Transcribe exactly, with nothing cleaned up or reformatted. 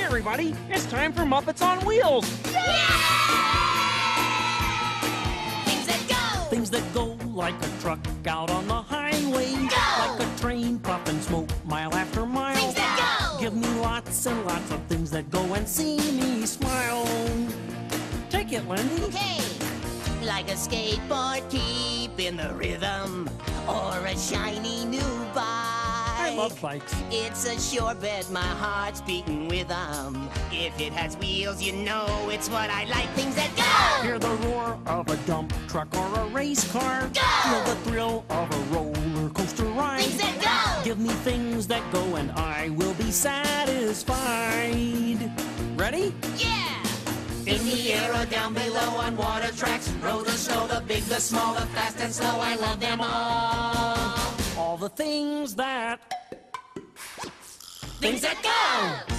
everybody, it's time for Muppets on Wheels. Things that go! Things that go like a truck out on the highway. Go! Like a train puffing smoke mile after mile. Things that go! Give me lots and lots of things that go and see me smile. Take it, Lindy. Okay. Like a skateboard, keeping the rhythm, or a shiny new bike. I love bikes. It's a sure bet my heart's beating with 'em. If it has wheels, you know it's what I like. Things that go! Hear the roar of a dump truck or a race car. Go! Feel the thrill of a roller coaster ride. Things that go! Give me things that go and I will be satisfied. Ready? Yeah! In the air or down below on water tracks, roller, snow, the big, the small, the fast and slow, I love them all. All the things that... Things that go!